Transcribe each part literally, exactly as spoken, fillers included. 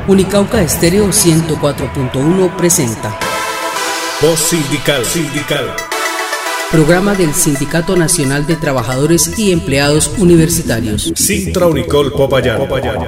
Unicauca Estéreo ciento cuatro punto uno presenta Voz Sindical, Sindical. Programa del Sindicato Nacional de Trabajadores y Empleados Universitarios. Sintra Unicol Popayán.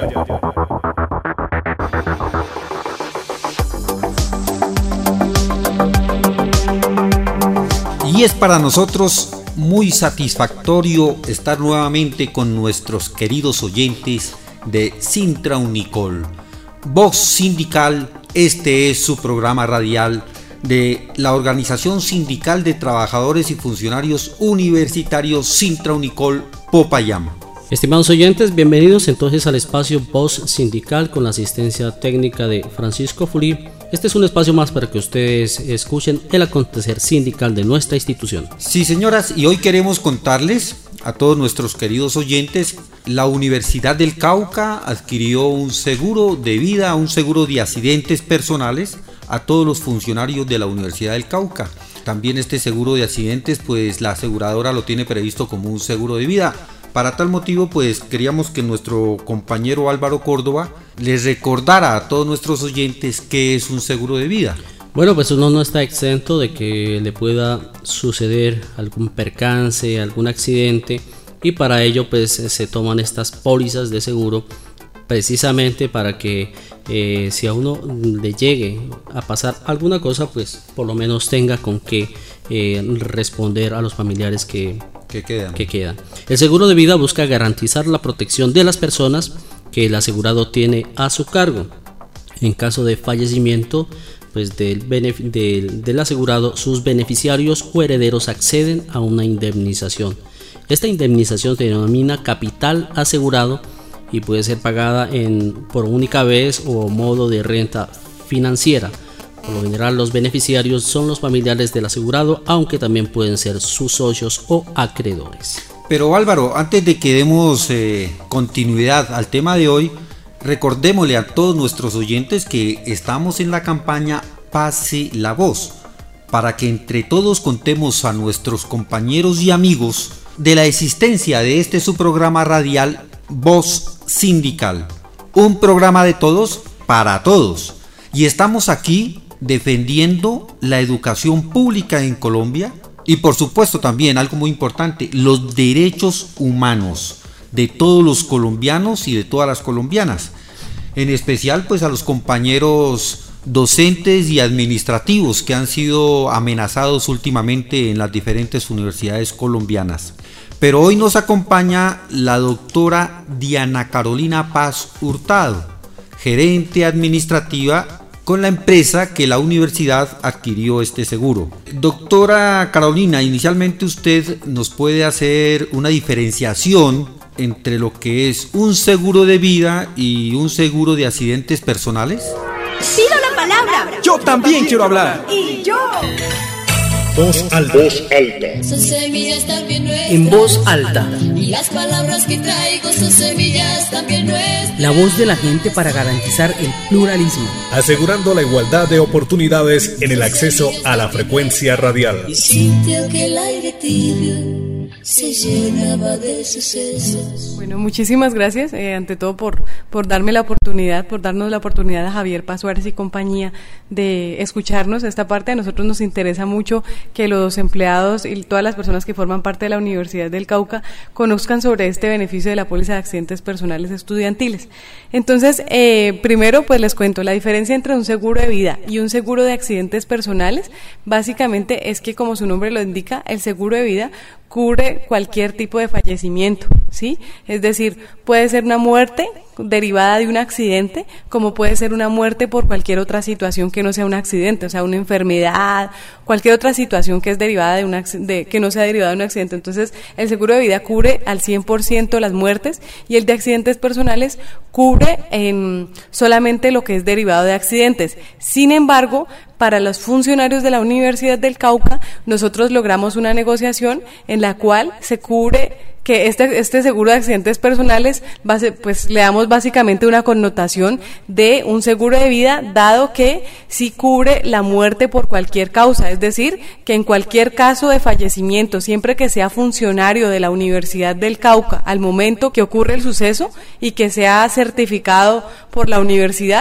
Y es para nosotros muy satisfactorio estar nuevamente con nuestros queridos oyentes de Sintra Unicol. Voz Sindical, este es su programa radial de la Organización Sindical de Trabajadores y Funcionarios Universitarios Sintra Unicol Popayán. Estimados oyentes, bienvenidos entonces al espacio Voz Sindical con la asistencia técnica de Francisco Fulí. Este es un espacio más para que ustedes escuchen el acontecer sindical de nuestra institución. Sí, señoras, y hoy queremos contarles a todos nuestros queridos oyentes, la Universidad del Cauca adquirió un seguro de vida, un seguro de accidentes personales a todos los funcionarios de la Universidad del Cauca. También este seguro de accidentes, pues la aseguradora lo tiene previsto como un seguro de vida. Para tal motivo, pues queríamos que nuestro compañero Álvaro Córdoba les recordara a todos nuestros oyentes qué es un seguro de vida. Bueno, pues uno no está exento de que le pueda suceder algún percance, algún accidente, y para ello pues se toman estas pólizas de seguro precisamente para que eh, si a uno le llegue a pasar alguna cosa, pues por lo menos tenga con qué eh, responder a los familiares que, que, quedan. que quedan. El seguro de vida busca garantizar la protección de las personas que el asegurado tiene a su cargo. En caso de fallecimiento pues del, benef- del, del asegurado, sus beneficiarios o herederos acceden a una indemnización. Esta indemnización se denomina capital asegurado y puede ser pagada en, por única vez o modo de renta financiera. Por lo general, los beneficiarios son los familiares del asegurado, aunque también pueden ser sus socios o acreedores. Pero Álvaro, antes de que demos eh, continuidad al tema de hoy, recordémosle a todos nuestros oyentes que estamos en la campaña Pase la Voz, para que entre todos contemos a nuestros compañeros y amigos de la existencia de este su programa radial Voz Sindical, un programa de todos para todos. Y estamos aquí defendiendo la educación pública en Colombia y por supuesto también algo muy importante, los derechos humanos de todos los colombianos y de todas las colombianas, en especial pues a los compañeros docentes y administrativos que han sido amenazados últimamente en las diferentes universidades colombianas. Pero hoy nos acompaña la doctora Diana Carolina Paz Hurtado, gerente administrativa con la empresa que la universidad adquirió este seguro. Doctora Carolina, inicialmente usted nos puede hacer una diferenciación entre lo que es un seguro de vida y un seguro de accidentes personales. Pido la palabra. Yo también quiero hablar. Y yo. Voz alta. Voz alta. Son semillas también nuestras. En voz alta. Y las palabras que traigo son semillas también nuestras. La voz de la gente para garantizar el pluralismo. Asegurando la igualdad de oportunidades en el acceso a la frecuencia radial. Y sintió que el aire tibio se llenaba de sucesos. Bueno, muchísimas gracias, eh, ante todo por, por darme la oportunidad, por darnos la oportunidad a Javier Paz Suárez y compañía de escucharnos. Esta parte a nosotros nos interesa mucho que los empleados y todas las personas que forman parte de la Universidad del Cauca conozcan sobre este beneficio de la póliza de accidentes personales estudiantiles. Entonces, eh, primero pues les cuento, la diferencia entre un seguro de vida y un seguro de accidentes personales básicamente es que, como su nombre lo indica, el seguro de vida cubre cualquier tipo de fallecimiento, ¿sí? Es decir, puede ser una muerte derivada de un accidente, como puede ser una muerte por cualquier otra situación que no sea un accidente, o sea, una enfermedad, cualquier otra situación que es derivada de una de, que no sea derivada de un accidente. Entonces, el seguro de vida cubre al cien por ciento las muertes y el de accidentes personales cubre en solamente lo que es derivado de accidentes. Sin embargo, para los funcionarios de la Universidad del Cauca, nosotros logramos una negociación en la cual se cubre que este, este seguro de accidentes personales, base, pues le damos básicamente una connotación de un seguro de vida, dado que sí cubre la muerte por cualquier causa, es decir, que en cualquier caso de fallecimiento, siempre que sea funcionario de la Universidad del Cauca al momento que ocurre el suceso y que sea certificado por la universidad,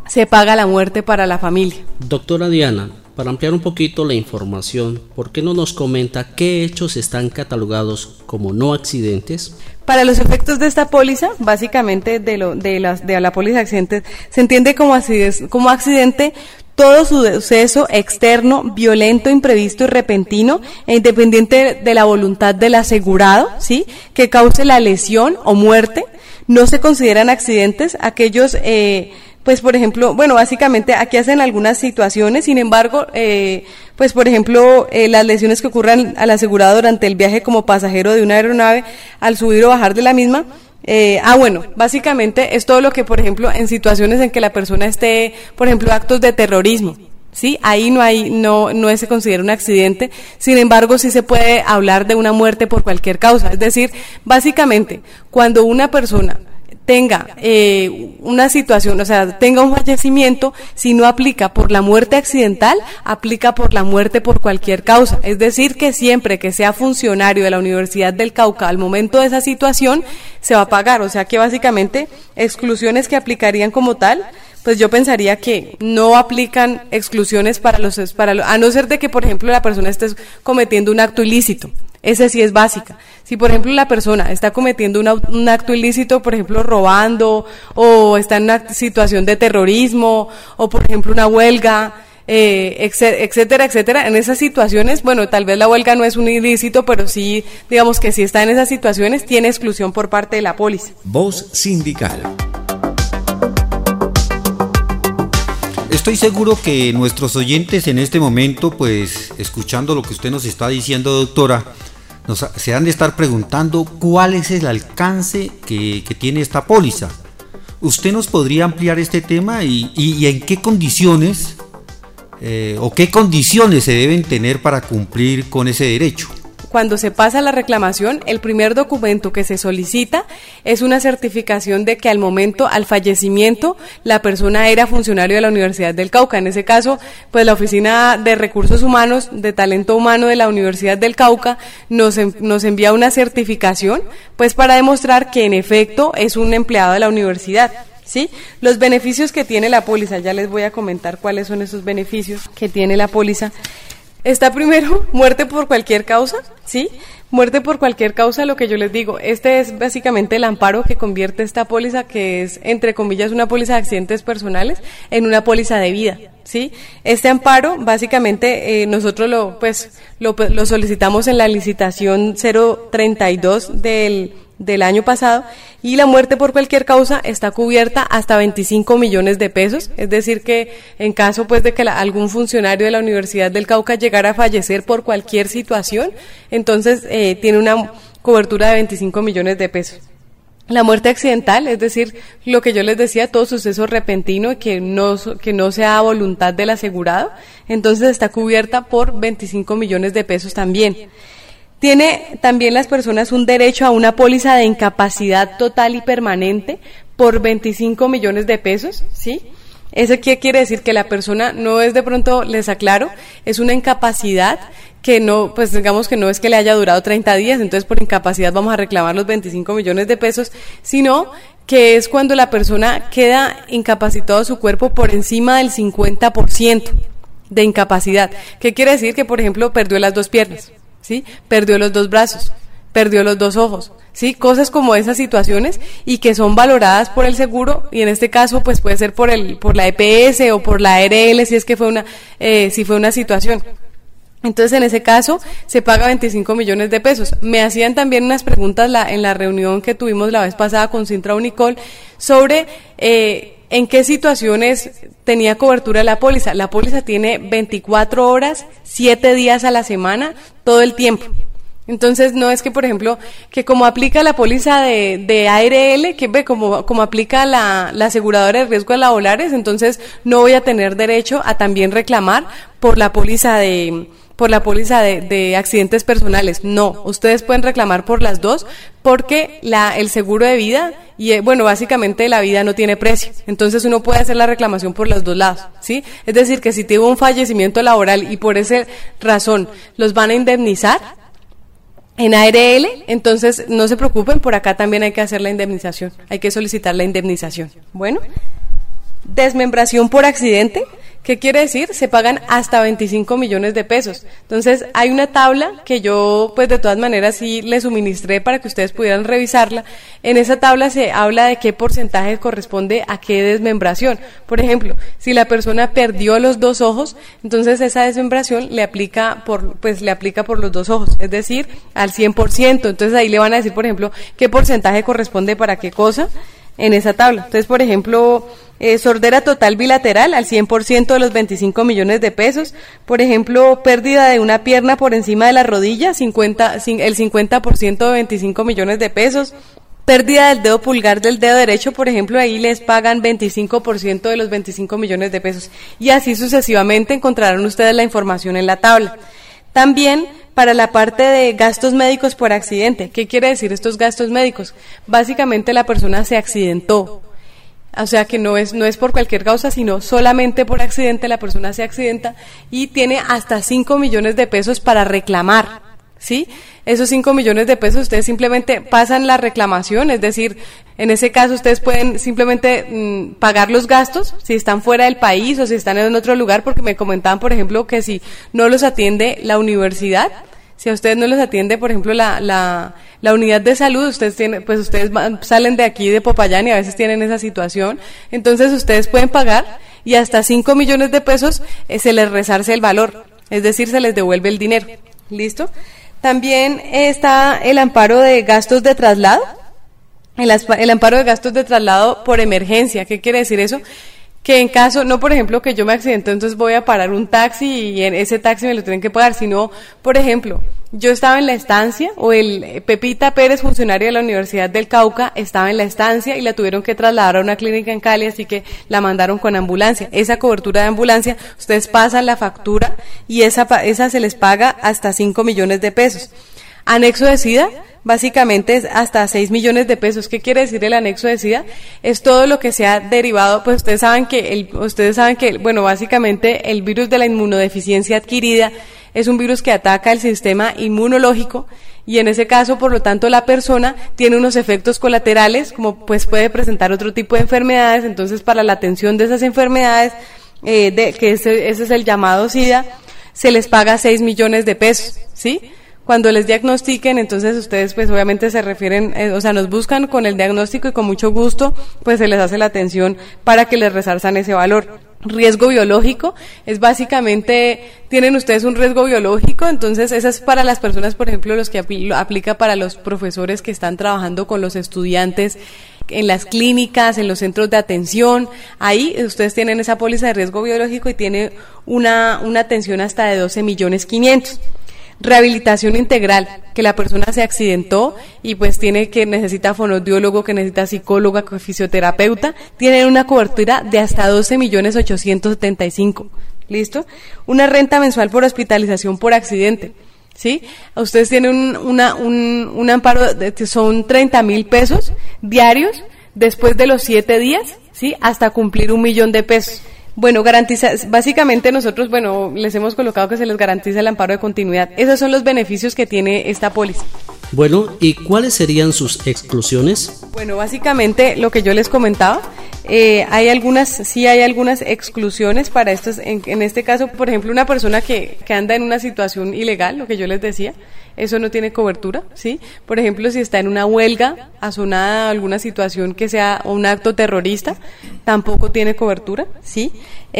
se paga la muerte para la familia. Doctora Diana, para ampliar un poquito la información, ¿por qué no nos comenta qué hechos están catalogados como no accidentes? Para los efectos de esta póliza, básicamente de, lo, de, las, de la póliza de accidentes, se entiende como accidente, como accidente todo suceso externo, violento, imprevisto y repentino, e independiente de la voluntad del asegurado, ¿sí?, que cause la lesión o muerte. No se consideran accidentes aquellos, eh, pues por ejemplo, bueno, básicamente aquí hacen algunas situaciones, sin embargo, eh, pues por ejemplo, eh, las lesiones que ocurran al asegurado durante el viaje como pasajero de una aeronave, al subir o bajar de la misma. Eh, ah, bueno, básicamente es todo lo que, por ejemplo, en situaciones en que la persona esté, por ejemplo, actos de terrorismo, ¿sí? Ahí no hay, no, no se considera un accidente, sin embargo, sí se puede hablar de una muerte por cualquier causa. Es decir, básicamente, cuando una persona tenga eh, una situación, o sea, tenga un fallecimiento, si no aplica por la muerte accidental, aplica por la muerte por cualquier causa. Es decir, que siempre que sea funcionario de la Universidad del Cauca al momento de esa situación, se va a pagar. O sea que básicamente exclusiones que aplicarían como tal, pues yo pensaría que no aplican exclusiones para los, para los, a no ser de que, por ejemplo, la persona esté cometiendo un acto ilícito. Ese sí es básica. Si, por ejemplo, la persona está cometiendo una, un acto ilícito, por ejemplo, robando, o está en una situación de terrorismo, o, por ejemplo, una huelga, eh, etcétera, etcétera, en esas situaciones, bueno, tal vez la huelga no es un ilícito, pero sí, digamos que si está en esas situaciones, tiene exclusión por parte de la póliza. Voz sindical. Estoy seguro que nuestros oyentes en este momento, pues, escuchando lo que usted nos está diciendo, doctora, nos, se han de estar preguntando cuál es el alcance que, que tiene esta póliza. ¿Usted nos podría ampliar este tema y, y, y en qué condiciones eh, o qué condiciones se deben tener para cumplir con ese derecho? Cuando se pasa la reclamación, el primer documento que se solicita es una certificación de que al momento, al fallecimiento, la persona era funcionario de la Universidad del Cauca. En ese caso, pues la Oficina de Recursos Humanos, de Talento Humano de la Universidad del Cauca, nos, nos envía una certificación, pues para demostrar que en efecto es un empleado de la universidad. ¿Sí? Los beneficios que tiene la póliza, ya les voy a comentar cuáles son esos beneficios que tiene la póliza. Está primero, muerte por cualquier causa, ¿sí? Muerte por cualquier causa, lo que yo les digo, este es básicamente el amparo que convierte esta póliza, que es, entre comillas, una póliza de accidentes personales, en una póliza de vida, ¿sí? Este amparo, básicamente, eh, nosotros lo, pues, lo, lo solicitamos en la licitación cero treinta y dos del del año pasado, y la muerte por cualquier causa está cubierta hasta veinticinco millones de pesos, es decir que en caso pues de que la, algún funcionario de la Universidad del Cauca llegara a fallecer por cualquier situación, entonces eh, tiene una cobertura de veinticinco millones de pesos. La muerte accidental, es decir, lo que yo les decía, todo suceso repentino y que no, que no sea a voluntad del asegurado, entonces está cubierta por veinticinco millones de pesos también. Tiene también las personas un derecho a una póliza de incapacidad total y permanente por veinticinco millones de pesos, ¿sí? ¿Eso qué quiere decir? Que la persona no es, de pronto, les aclaro, es una incapacidad que no, pues digamos que no es que le haya durado treinta días, entonces por incapacidad vamos a reclamar los veinticinco millones de pesos, sino que es cuando la persona queda incapacitado su cuerpo por encima del cincuenta por ciento de incapacidad. ¿Qué quiere decir? Que, por ejemplo, perdió las dos piernas, ¿sí? Perdió los dos brazos, perdió los dos ojos, ¿sí? Cosas como esas situaciones y que son valoradas por el seguro, y en este caso pues puede ser por el por la E P S o por la A R L si es que fue una eh, si fue una situación. Entonces en ese caso se paga veinticinco millones de pesos. Me hacían también unas preguntas la, en la reunión que tuvimos la vez pasada con Sintra Unicol sobre eh, en qué situaciones tenía cobertura la póliza. La póliza tiene veinticuatro horas, siete días a la semana, todo el tiempo. Entonces no es que, por ejemplo, que como aplica la póliza de, de A R L, que ve como, como aplica la, la aseguradora de riesgos laborales, entonces no voy a tener derecho a también reclamar por la póliza de por la póliza de, de accidentes personales. No, ustedes pueden reclamar por las dos, porque la, el seguro de vida, y bueno, básicamente la vida no tiene precio, entonces uno puede hacer la reclamación por los dos lados, ¿sí? Es decir, que si tuvo un fallecimiento laboral y por esa razón los van a indemnizar en A R L, entonces no se preocupen, por acá también hay que hacer la indemnización, hay que solicitar la indemnización. Bueno, Desmembración por accidente. ¿Qué quiere decir? Se pagan hasta veinticinco millones de pesos. Entonces, hay una tabla que yo, pues de todas maneras, sí les suministré para que ustedes pudieran revisarla. En esa tabla se habla de qué porcentaje corresponde a qué desmembración. Por ejemplo, si la persona perdió los dos ojos, entonces esa desmembración le aplica por, pues le aplica por los dos ojos, es decir, al cien por ciento. Entonces, ahí le van a decir, por ejemplo, qué porcentaje corresponde para qué cosa en esa tabla. Entonces, por ejemplo, eh, sordera total bilateral al cien por ciento de los veinticinco millones de pesos. Por ejemplo, pérdida de una pierna por encima de la rodilla, cincuenta, el cincuenta por ciento de veinticinco millones de pesos. Pérdida del dedo pulgar del dedo derecho, por ejemplo, ahí les pagan veinticinco por ciento de los veinticinco millones de pesos. Y así sucesivamente encontrarán ustedes la información en la tabla. También para la parte de gastos médicos por accidente. ¿Qué quiere decir estos gastos médicos? Básicamente la persona se accidentó. O sea que no es, no es por cualquier causa, sino solamente por accidente la persona se accidenta y tiene hasta cinco millones de pesos para reclamar, ¿sí? Esos cinco millones de pesos ustedes simplemente pasan la reclamación, es decir, en ese caso ustedes pueden simplemente mmm, pagar los gastos si están fuera del país o si están en otro lugar, porque me comentaban, por ejemplo, que si no los atiende la universidad, si a ustedes no los atiende, por ejemplo, la, la, la unidad de salud, ustedes tienen, pues ustedes van, salen de aquí de Popayán y a veces tienen esa situación, entonces ustedes pueden pagar y hasta cinco millones de pesos eh, se les resarce el valor, es decir, se les devuelve el dinero. ¿Listo? También está el amparo de gastos de traslado, el, el amparo de gastos de traslado por emergencia. ¿Qué quiere decir eso? Que en caso, no por ejemplo que yo me accidenté, entonces voy a parar un taxi y en ese taxi me lo tienen que pagar, sino, por ejemplo, yo estaba en la estancia, o el Pepita Pérez, funcionario de la Universidad del Cauca, estaba en la estancia y la tuvieron que trasladar a una clínica en Cali, así que la mandaron con ambulancia. Esa cobertura de ambulancia, ustedes pasan la factura y esa, esa se les paga hasta cinco millones de pesos. Anexo de SIDA, básicamente es hasta seis millones de pesos. ¿Qué quiere decir el anexo de SIDA? Es todo lo que sea derivado, pues ustedes saben que, el, ustedes saben que, bueno, básicamente el virus de la inmunodeficiencia adquirida es un virus que ataca el sistema inmunológico y en ese caso, por lo tanto, la persona tiene unos efectos colaterales, como pues puede presentar otro tipo de enfermedades. Entonces, para la atención de esas enfermedades, eh, de, que ese, ese es el llamado SIDA, se les paga seis millones de pesos, ¿sí? Cuando les diagnostiquen, entonces ustedes pues obviamente se refieren, eh, o sea, nos buscan con el diagnóstico y con mucho gusto pues se les hace la atención para que les resarzan ese valor. Riesgo biológico es básicamente, tienen ustedes un riesgo biológico, entonces esa es para las personas, por ejemplo, los que apl- aplica para los profesores que están trabajando con los estudiantes en las clínicas, en los centros de atención. Ahí ustedes tienen esa póliza de riesgo biológico y tiene una, una atención hasta de doce millones quinientos. Rehabilitación integral, que la persona se accidentó y pues tiene que necesita fonoaudiólogo, que necesita psicóloga, fisioterapeuta, tienen una cobertura de hasta doce millones ochocientos setenta y cinco. ¿Listo? Una renta mensual por hospitalización por accidente, ¿sí? Ustedes tienen un, una, un, un amparo, de, son treinta mil pesos diarios después de los siete días, ¿sí? Hasta cumplir un millón de pesos. Bueno, garantiza, básicamente nosotros, bueno, les hemos colocado que se les garantiza el amparo de continuidad. Esos son los beneficios que tiene esta póliza. Bueno, ¿y cuáles serían sus exclusiones? Bueno, básicamente lo que yo les comentaba, eh, hay algunas, sí hay algunas exclusiones para estos, en, en este caso, por ejemplo, una persona que, que anda en una situación ilegal, lo que yo les decía, eso no tiene cobertura, ¿sí? Por ejemplo, si está en una huelga asonada, alguna situación que sea un acto terrorista, tampoco tiene cobertura, ¿sí?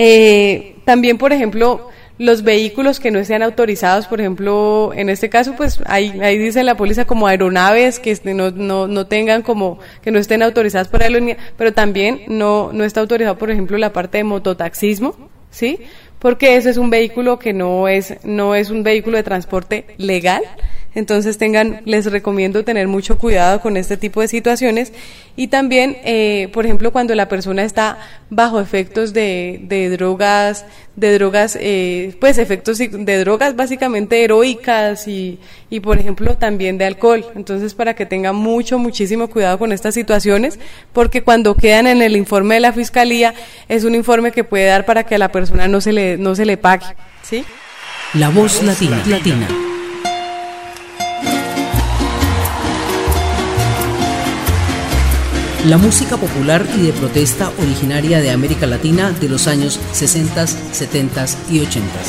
Eh, también, por ejemplo, los vehículos que no sean autorizados, por ejemplo, en este caso, pues ahí, ahí dice la póliza como aeronaves que no, no, no tengan como, que no estén autorizadas por aerolínea, pero también no, no está autorizado, por ejemplo, la parte de mototaxismo, ¿sí? Porque ese es un vehículo que no es, no es un vehículo de transporte legal. Entonces tengan, les recomiendo tener mucho cuidado con este tipo de situaciones y también, eh, por ejemplo, cuando la persona está bajo efectos de, de drogas, de drogas, eh, pues efectos de drogas básicamente heroicas y, y por ejemplo también de alcohol. Entonces para que tengan mucho, muchísimo cuidado con estas situaciones, porque cuando quedan en el informe de la fiscalía es un informe que puede dar para que a la persona no se le, no se le pague, ¿sí? La voz latina. latina. La música popular y de protesta originaria de América Latina de los años sesenta, setenta y ochenta.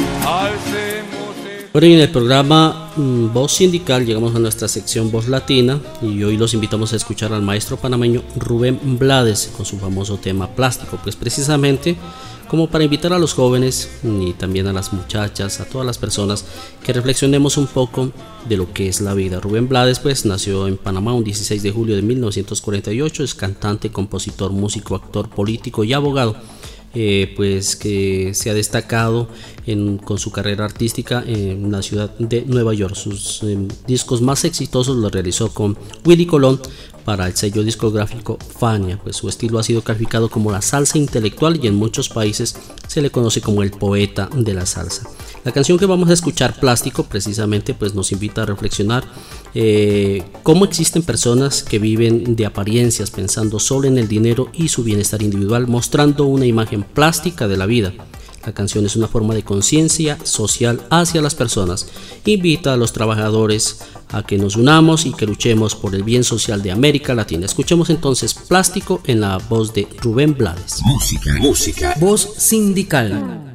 Bueno, y en el programa mm, Voz Sindical llegamos a nuestra sección Voz Latina y hoy los invitamos a escuchar al maestro panameño Rubén Blades con su famoso tema Plástico, pues precisamente como para invitar a los jóvenes y también a las muchachas, a todas las personas que reflexionemos un poco de lo que es la vida. Rubén Blades pues nació en Panamá un dieciséis de julio de mil novecientos cuarenta y ocho, es cantante, compositor, músico, actor, político y abogado. Eh, pues que se ha destacado en, con su carrera artística en la ciudad de Nueva York. Sus eh, discos más exitosos los realizó con Willy Colón para el sello discográfico Fania. Pues su estilo ha sido calificado como la salsa intelectual y en muchos países se le conoce como el poeta de la salsa. La canción que vamos a escuchar, Plástico, precisamente pues nos invita a reflexionar eh, cómo existen personas que viven de apariencias pensando solo en el dinero y su bienestar individual, mostrando una imagen plástica de la vida. La canción es una forma de conciencia social hacia las personas. Invita a los trabajadores a que nos unamos y que luchemos por el bien social de América Latina. Escuchemos entonces Plástico en la voz de Rubén Blades. Música, música. Voz Sindical.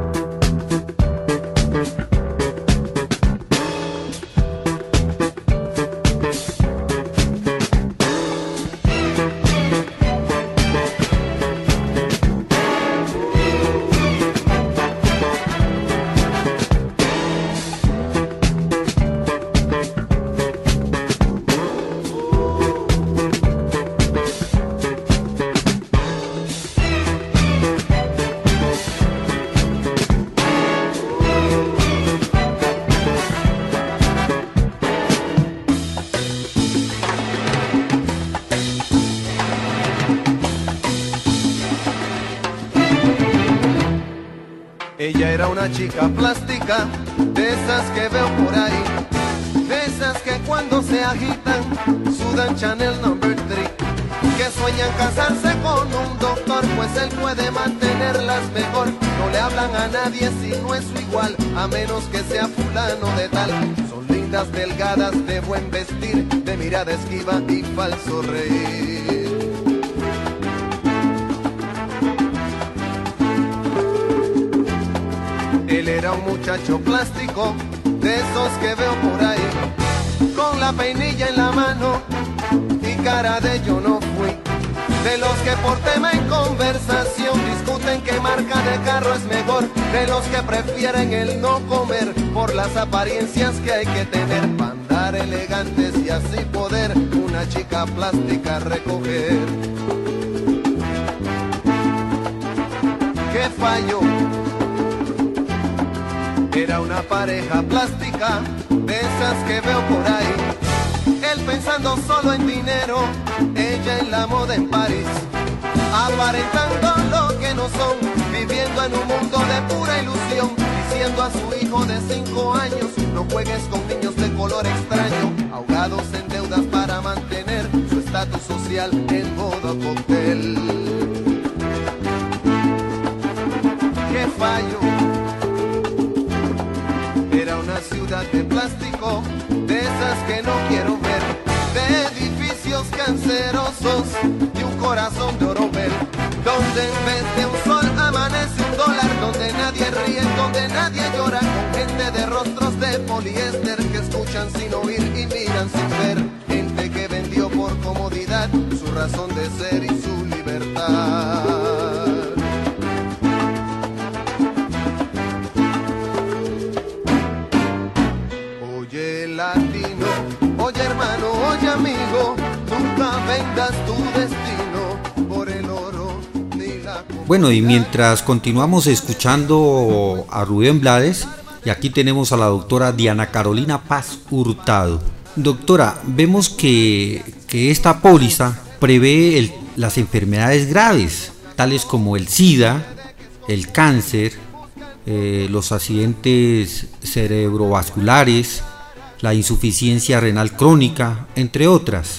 Ella era una chica plástica, de esas que veo por ahí, de esas que cuando se agitan sudan Chanel number three, que sueñan casarse con un doctor, pues él puede mantenerlas mejor. No le hablan a nadie si no es su igual, a menos que sea fulano de tal. Son lindas, delgadas, de buen vestir, de mirada esquiva y falso reír. Él era un muchacho plástico, de esos que veo por ahí, con la peinilla en la mano y cara de yo no fui. De los que por tema en conversación discuten qué marca de carro es mejor. De los que prefieren el no comer por las apariencias que hay que tener para andar elegantes y así poder una chica plástica recoger. ¿Qué falló? Era una pareja plástica, de esas que veo por ahí. Él pensando solo en dinero, ella en la moda en París. Aparentando lo que no son, viviendo en un mundo de pura ilusión. Diciendo a su hijo de cinco años, no juegues con niños de color extraño. Ahogados en deudas para mantener su estatus social en modo cóctel. ¿Qué fallo? Era una ciudad de plástico, de esas que no quiero ver, de edificios cancerosos y un corazón de oropel, donde en vez de un sol amanece un dólar, donde nadie ríe, donde nadie llora, con gente de rostros de poliéster que escuchan sin oír y miran sin ver, gente que vendió por comodidad su razón de ser y su libertad. Latino, oye hermano, oye amigo, nunca vendas tu destino por el oro ni la... Bueno, y mientras continuamos escuchando a Rubén Blades, y aquí tenemos a la doctora Diana Carolina Paz Hurtado. Doctora, vemos que, que esta póliza prevé el, las enfermedades graves, tales como el SIDA, el cáncer, eh, los accidentes cerebrovasculares, la insuficiencia renal crónica, entre otras.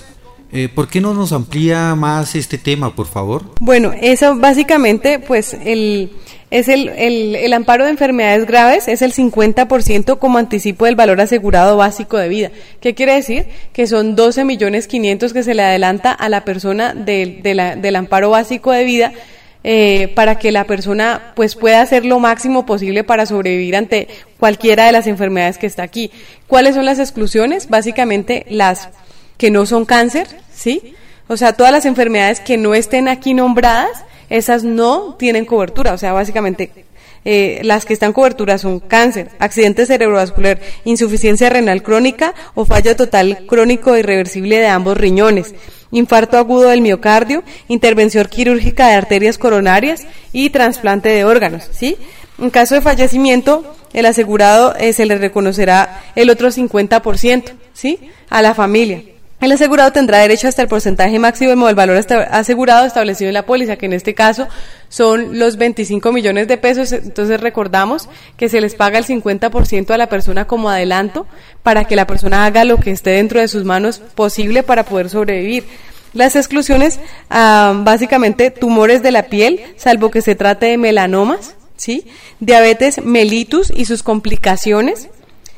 Eh, ¿Por qué no nos amplía más este tema, por favor? Bueno, eso básicamente, pues, el, es el, el, el amparo de enfermedades graves es el cincuenta por ciento como anticipo del valor asegurado básico de vida. ¿Qué quiere decir? Que son doce millones quinientos que se le adelanta a la persona de, de la, del amparo básico de vida, eh, para que la persona pues pueda hacer lo máximo posible para sobrevivir ante cualquiera de las enfermedades que está aquí. ¿Cuáles son las exclusiones? Básicamente las que no son cáncer, ¿sí? O sea, todas las enfermedades que no estén aquí nombradas, esas no tienen cobertura. O sea, básicamente eh, las que están cobertura son cáncer, accidente cerebrovascular, insuficiencia renal crónica o fallo total crónico irreversible de ambos riñones, infarto agudo del miocardio, intervención quirúrgica de arterias coronarias y trasplante de órganos, ¿sí? En caso de fallecimiento, el asegurado eh, se le reconocerá el otro cincuenta por ciento, ¿sí? A la familia. El asegurado tendrá derecho hasta el porcentaje máximo del valor asegurado establecido en la póliza, que en este caso son los veinticinco millones de pesos. Entonces recordamos que se les paga el cincuenta por ciento a la persona como adelanto para que la persona haga lo que esté dentro de sus manos posible para poder sobrevivir. Las exclusiones, ah, básicamente tumores de la piel, salvo que se trate de melanomas, ¿sí? Diabetes mellitus y sus complicaciones.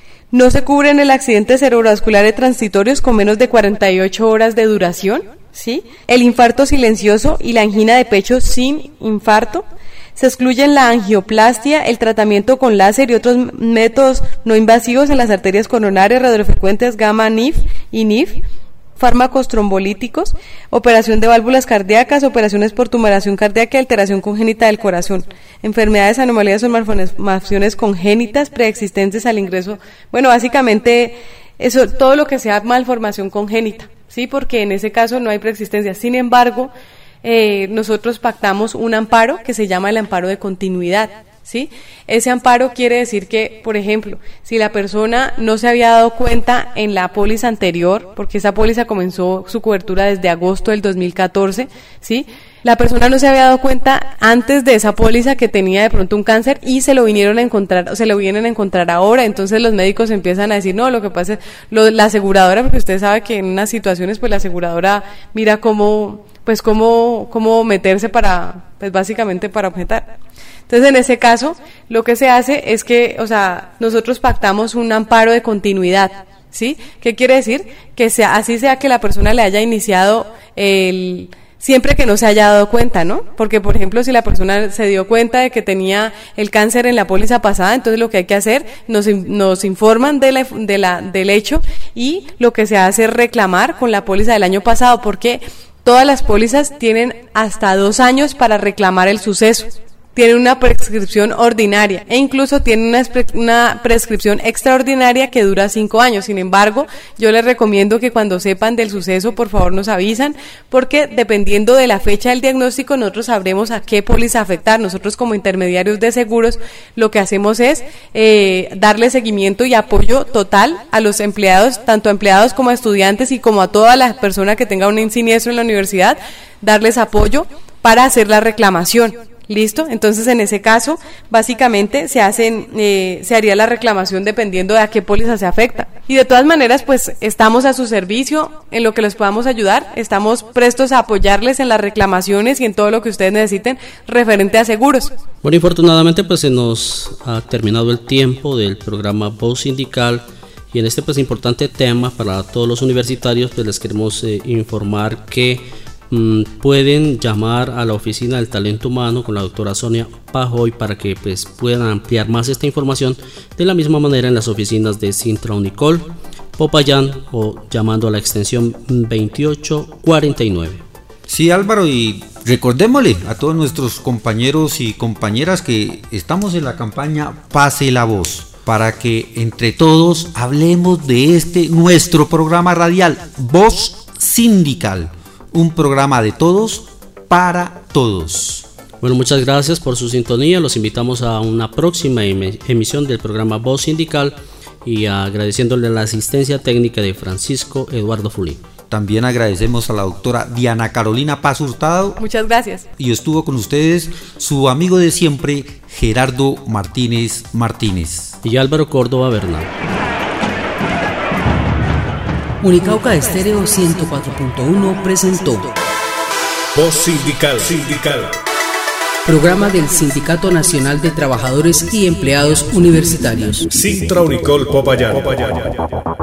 No se cubren el accidente cerebrovascular transitorios con menos de cuarenta y ocho horas de duración, ¿sí? El infarto silencioso y la angina de pecho sin infarto. Se excluyen la angioplastia, el tratamiento con láser y otros métodos no invasivos en las arterias coronarias, radiofrecuentes gamma N I F y N I F, fármacos trombolíticos, operación de válvulas cardíacas, operaciones por tumoración cardíaca y alteración congénita del corazón, enfermedades, anomalías o malformaciones congénitas preexistentes al ingreso. Bueno, básicamente eso, todo lo que sea malformación congénita, sí, porque en ese caso no hay preexistencia. Sin embargo, eh, nosotros pactamos un amparo que se llama el amparo de continuidad, ¿sí? Ese amparo quiere decir que, por ejemplo, si la persona no se había dado cuenta en la póliza anterior, porque esa póliza comenzó su cobertura desde agosto del dos mil catorce, ¿sí? La persona no se había dado cuenta antes de esa póliza que tenía de pronto un cáncer y se lo vinieron a encontrar, o se lo vienen a encontrar ahora. Entonces los médicos empiezan a decir, no, lo que pasa es lo, la aseguradora, porque usted sabe que en unas situaciones pues la aseguradora mira cómo, pues cómo, cómo meterse para, pues básicamente para objetar. Entonces, en ese caso, lo que se hace es que, o sea, nosotros pactamos un amparo de continuidad, ¿sí? ¿Qué quiere decir? Que sea, así sea que la persona le haya iniciado el, siempre que no se haya dado cuenta, ¿no? Porque, por ejemplo, si la persona se dio cuenta de que tenía el cáncer en la póliza pasada, entonces lo que hay que hacer, nos, nos informan de la, de la, del hecho, y lo que se hace es reclamar con la póliza del año pasado, porque todas las pólizas tienen hasta dos años para reclamar el suceso. Tienen una prescripción ordinaria e incluso tienen una, una prescripción extraordinaria que dura cinco años. Sin embargo, yo les recomiendo que cuando sepan del suceso, por favor nos avisan, porque dependiendo de la fecha del diagnóstico, nosotros sabremos a qué póliza afectar. Nosotros como intermediarios de seguros, lo que hacemos es eh, darle seguimiento y apoyo total a los empleados, tanto a empleados como a estudiantes y como a toda la persona que tenga un siniestro en la universidad, darles apoyo para hacer la reclamación. ¿Listo? Entonces, en ese caso, básicamente se hacen, eh, se haría la reclamación dependiendo de a qué póliza se afecta. Y de todas maneras, pues, estamos a su servicio en lo que les podamos ayudar. Estamos prestos a apoyarles en las reclamaciones y en todo lo que ustedes necesiten referente a seguros. Bueno, infortunadamente, pues, se nos ha terminado el tiempo del programa Voz Sindical. Y en este, pues, importante tema para todos los universitarios, pues, les queremos eh, informar que pueden llamar a la oficina del talento humano con la doctora Sonia Pajoy para que pues puedan ampliar más esta información, de la misma manera en las oficinas de Sintra Unicol, Popayán, o llamando a la extensión veintiocho cuarenta y nueve. Sí, Álvaro, y recordémosle a todos nuestros compañeros y compañeras que estamos en la campaña Pase la Voz, para que entre todos hablemos de este nuestro programa radial Voz Sindical, un programa de todos para todos. Bueno, muchas gracias por su sintonía. Los invitamos a una próxima em- emisión del programa Voz Sindical, y agradeciéndole la asistencia técnica de Francisco Eduardo Fulín. También agradecemos a la doctora Diana Carolina Paz Hurtado. Muchas gracias. Y estuvo con ustedes su amigo de siempre, Gerardo Martínez Martínez. Y Álvaro Córdoba Bernal. Unicauca Estéreo ciento cuatro punto uno presentó Voz Sindical. Sindical. Programa del Sindicato Nacional de Trabajadores y Empleados Universitarios. Sintra Unicol Popayán.